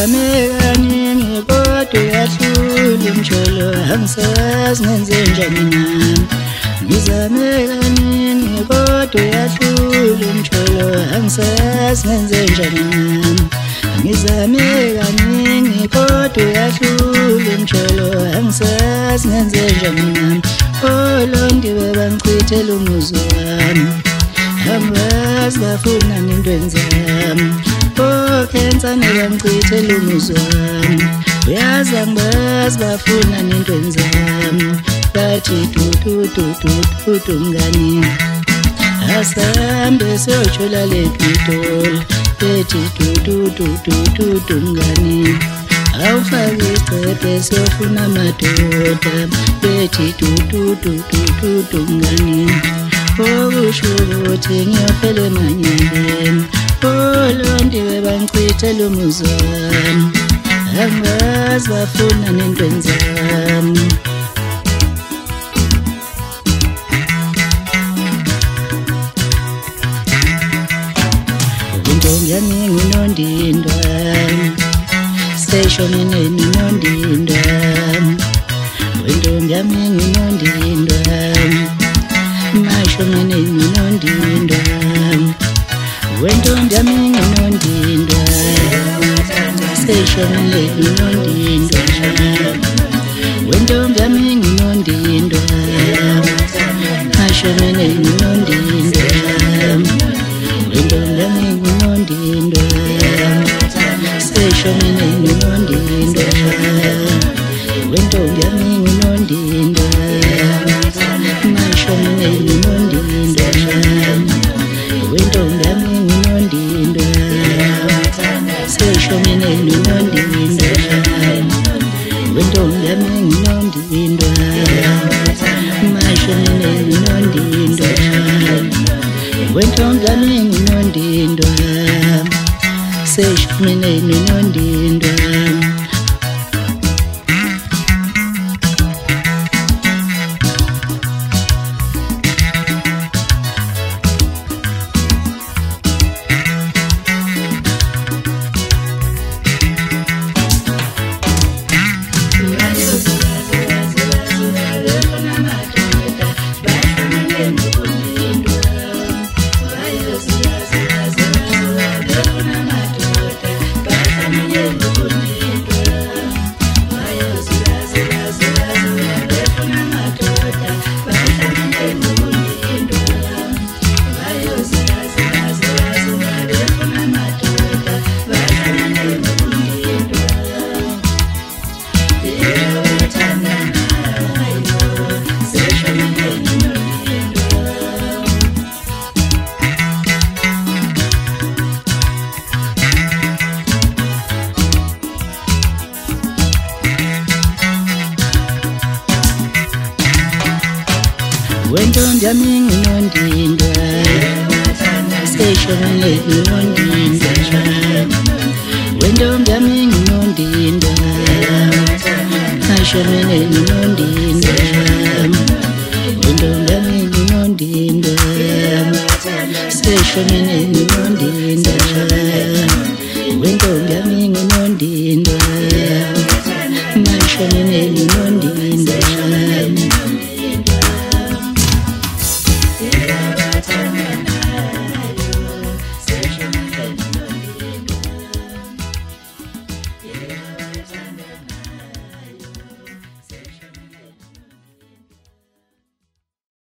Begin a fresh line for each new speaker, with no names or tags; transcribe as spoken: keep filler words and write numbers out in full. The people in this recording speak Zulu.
ngizame kaningi kodwa uyahlula umsholo angisazi ngenze njani nami ngizame kaningi kodwa uyahlula umsholo angisazi ngenze njani nami ngizame kaningi kodwa uyahlula umsholo angisazi ngenze njani nami olondiwe bangichithela umuzi wami angazi bafuna nentweni zami okhensane bangichithela umuzi wami uyazi angibazi bafuna nentweni zami bathi tutututututu mngani asambe siyotshola lepitoli bethi tutututututu mngani awufake icephe siyofuna amadoda bethi tutututututu mngani okusho ukuthi ngiyofela emanyeleni olondiwe bangichithela umuzi wami angazi bafuna nentweni zami intombi yami nginondindwa seshonene ninondindwa intombi yami nginondindwa mashonene ninondindwa intombi yami nginondindwa seshonene ninondindwa intombi yami nginondindwa mashonene ninondindwa intombi yami nginondindwa seshonene ninondindwa intombi yami nginondindwa mashonene ninondindwa intombi yami nginondindwa seshonene ninondindwa intombi yami nginondindwa mashonene ninondindwa intombi yami nginondindwa seshonene ninondindwa intombi yami nginondindwa seshonene ninondindwa intombi yami nginondindwa mashonene ninondindwa intombi yami nginondindwa seshonene ninondindwa